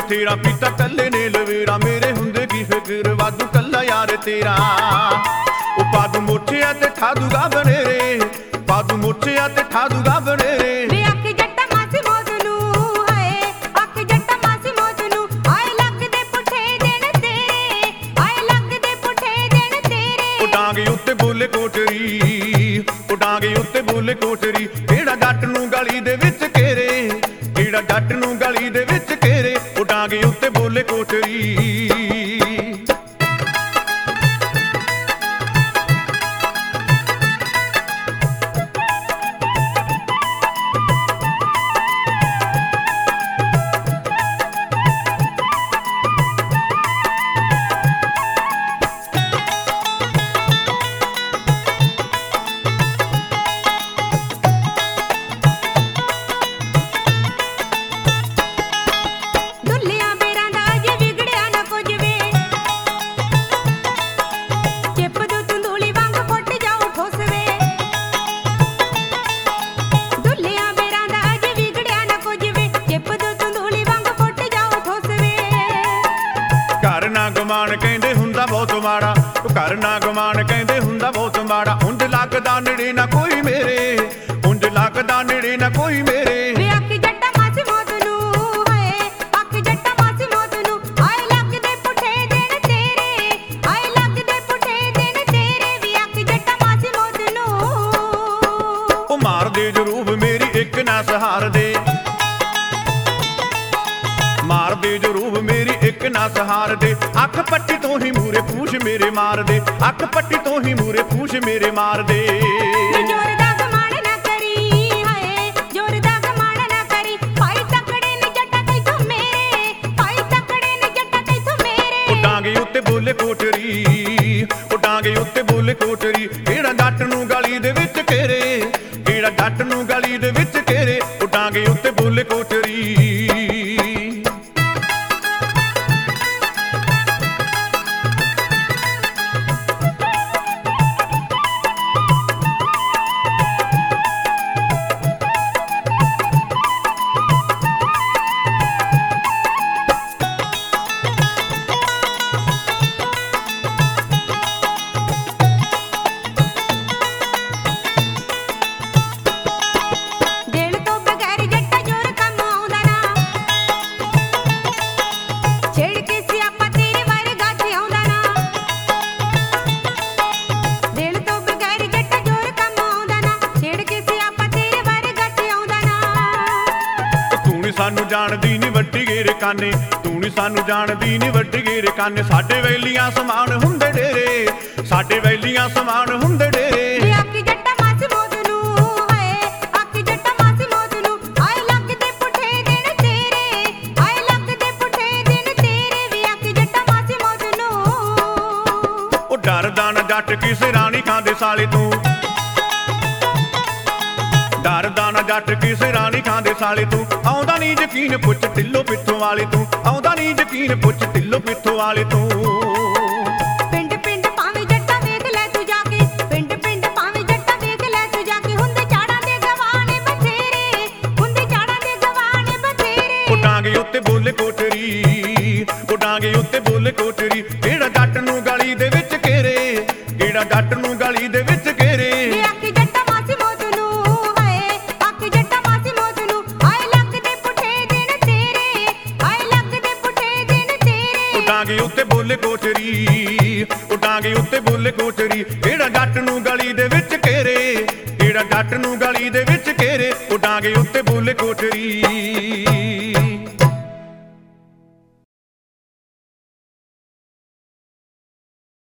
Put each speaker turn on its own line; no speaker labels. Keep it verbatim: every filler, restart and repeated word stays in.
बथेरा पीता कल्ले ने लवेरा, मेरे हुंदे की फिक्र वादू कल्ला यार तेरा। ओ पादू मोछिया ते ठा दूगा बनेरे, पादू मोछिया ते ठा दूगा बनेरे।
वे आके जट्टा मासी मौत नू हाय, आके जट्टा मासी मौत नू आए लगदे पुठे दिन तेरे, आए लगदे पुठे दिन तेरे।
ओ डांगे उत्ते बोले कोटरी, ओ डांगे उत्ते बोले कोटरी, केड़ा जट नू गली दे विच घेरे, केड़ा जट नू गली दे विच घेरे। ओ डांगे उत्ते बोले कोटरी। गमान कहंदे हुंदा बहुत माड़ा, घर ना गमान कहंदे हुंदा बहुत माड़ा। उंज लगदा नेड़े ना कोई मेरे, उंज लगदा नेड़े ना कोई मेरे।
वे आके जट्टा मासी मौत नू हाय, आके जट्टा मासी मौत नू आए लगदे पुठे दिन तेरे, आए लगदे पुठे दिन तेरे। वे आके जट्टा मासी मौत नू
ओ मार दे जरूब मेरी एक ना सहार दे, मार दे जरूब मेरी एक ना सहार दे। अख पट्टी तो ही मूरे पूछ मेरे मार दे, अख पट्टी तो ही मूरे पूछ मेरे मार दे।
जोर दा गमान ना करी हाय, जोर दा गमान ना करी, भाई तकड़े ने जट्टा तैथों मेरे, भाई तकड़े ने जट्टा तैथों मेरे।
ओ डांगे उत्ते बोले कोटरी, ओ डांगे उत्ते बोले कोटरी, केड़ा जट नू गली दे विच घेरे, केड़ा जट नू गली दे विच घेरे। ओ डांगे उत्ते बोले कोटरी। सानू जानदी नी वड्डी घेरे काने, तू नी सानू जानदी नी वड्डी घेरे काने। साडे वैलियां समान हुंदे डेरे, साडे वैलियां समान हुंदे डेरे।
वे आके जट्टा मासी मौत नू हाय, आके जट्टा मासी मौत नू आए लगदे पुठे दिन तेरे, आए लगदे पुठे दिन तेरे। वे आके जट्टा मासी मौत नू
ओ डरदा ना जट किसे रानी खांदे साले तू, डरदा ना जट किसे रानी खांदे साले तू। आउंदा नी यकीन पुछ ढिल्लो पिੱਥੋਂ वाले तू, आउंदा नी यकीन पुछ ढिल्लो पिੱਥੋਂ वाले तू।
पिंड पिंड भावें जट्टा वेख लै तू जाके, पिंड पिंड भावें जट्टा वेख लै तू जाके। हुंदे झाड़ां दे गवाने बथेरे, हुंदे झाड़ां दे गवाने बथेरे।
ओ डांगे उत्ते बोले कोटरी, ओ डांगे उत्ते बोले कोटरी, केड़ा जट नू गली दे विच घेरे, केड़ा जट नू गली दे विच घेरे।
वे आके जट्टा मासी मौत नू हाय, आके जट्टा मासी मौत नू आए लगदे पुठे दिन तेरे, आए लगदे पुठे दिन तेरे।
ओ डांगे उत्ते बोले कोटरी, ओ डांगे उत्ते बोले कोटरी, केड़ा जट नू गली दे विच घेरे, केड़ा जट नू गली दे विच घेरे। ओ डांगे उत्ते बोले कोटरी।